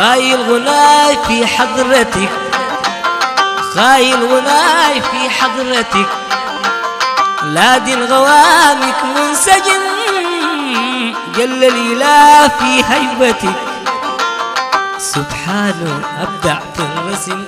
خايل غناي في حضرتك، خايل غناي في حضرتك، لادي الغوامك منسجم، جل الإله في هيبتك، سبحانه أبدع في الرسم.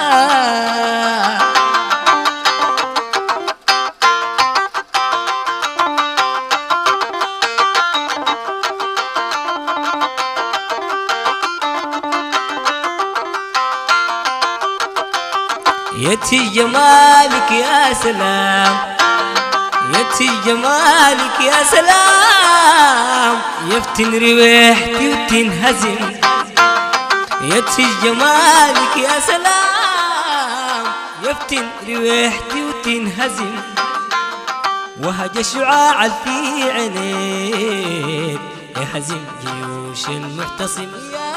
يتي جمالك يا سلام، يتي جمالك يا سلام، يفتن ريحتي وتنهزم، يتي جمالك يا سلام، يفتن ريحتي وتنهزم، وهج شعاع في عينيك يهزم جيوش المعتصم.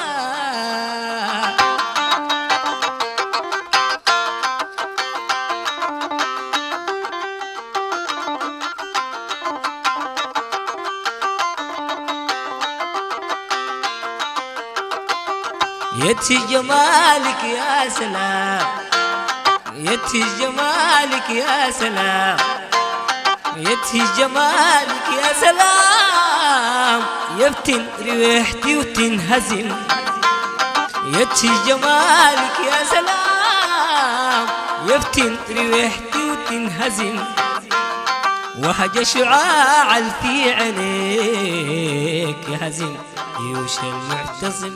يتي جمالك يا سلام، يتي جمالك يا سلام، يتي جمالك يا سلام، يفتن ريحتي وتنهزم، يتي جمالك يا سلام، يفتن ريحتي وتنهزم، وهج شعاع في عينيك يهزم جيوش المعتصم.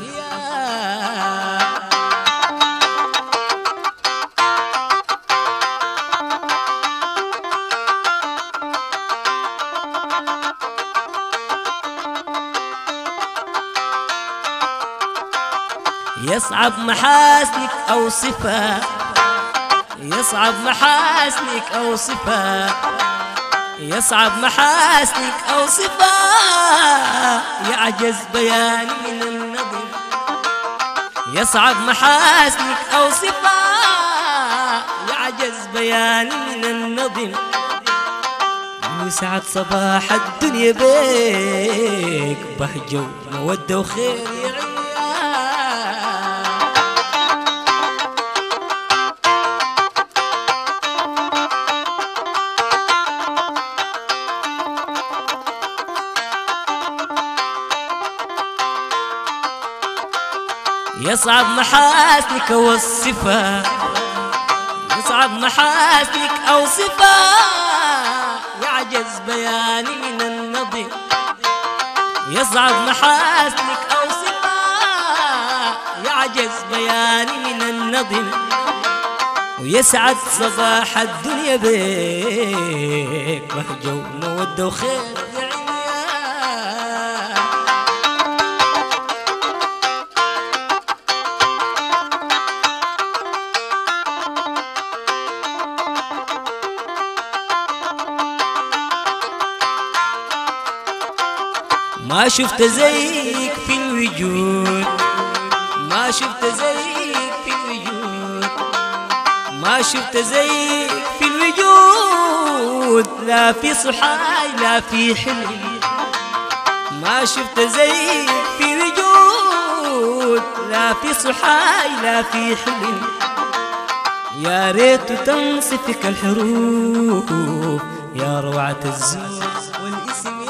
يصعب محاسنك أوصفها، يصعب محاسنك أوصفها، يصعب محاسنك أوصفها، يعجز بياني من النظر، يصعب محاسنك أوصفها، يعجز بياني من النظر، وسعد صباح الدنيا بيك بهجة ومودة وخير يا يصعب محاسنك أوصفها، يصعب محاسنك أوصفها، يعجز بياني من النظر، يصعب محاسنك أوصفها، يعجز بياني من النظر، ويسعد صباح الدنيا بيك بهجة ومودة وخير. ما شفت زيك في الوجود، ما شفت زيك في الوجود، ما شفت زيك في الوجود، لا في صحاي لا في حلم، ما شفت زيك في الوجود، لا في صحاي لا في حلم، يا ريت تنصفك الحروف يا روعة الزوج والاسم.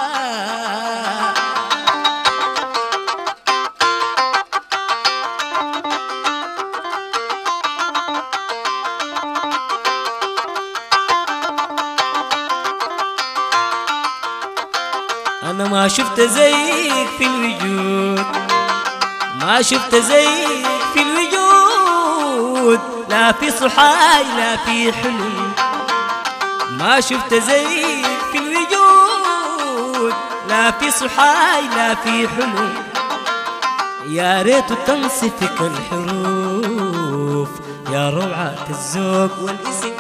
أنا ما شفت زيك في الوجود، ما شفت زيك في الوجود، لا في صحاي لا في حلم، ما شفت زيك في الوجود، لا في صحاي لا في حلم، يا ريت تنصفك الحروف يا روعة الذوق والاسم.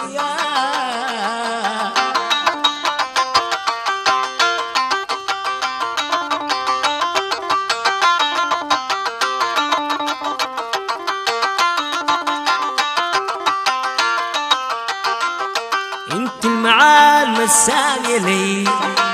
انت المعالم السامية لي،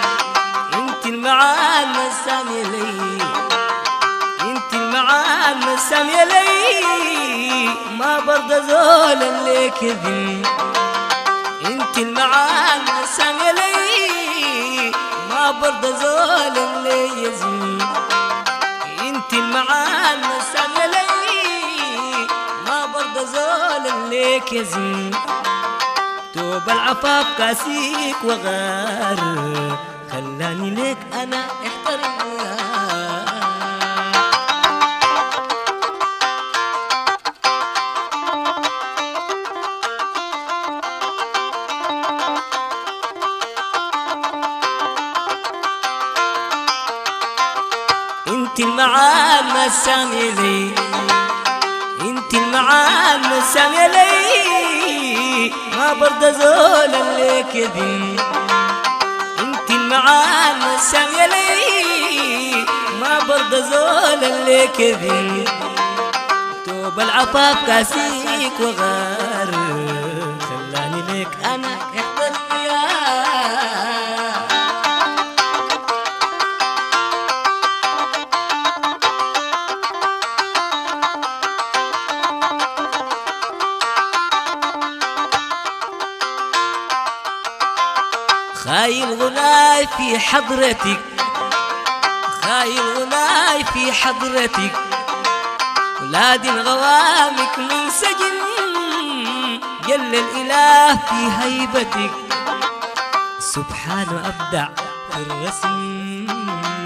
انت المعالم السامية لي، انت المعالم سامية لي ما برضى زول اللي كذب. انت المعان سامية لي ما برضى زول اللي يزن. انت المعان سامية لي ما برضى زول اللي يزن. توب العفاف كاسيك وغار خلاني ليك انا احترم. انت المعان سامية لي انت المعان سامية لي ما برضى زول اللي كذب. انت المعان سامية لي ما برضى زول اللي كذب. توب العفاف كاسيك وغار خلاني ليك انا احترم يا. خايل غناي في حضرتك خايل غناي في حضرتك. ولاد غوامك من سجن جل الإله في هيبتك. سبحان أبدع في الرسم.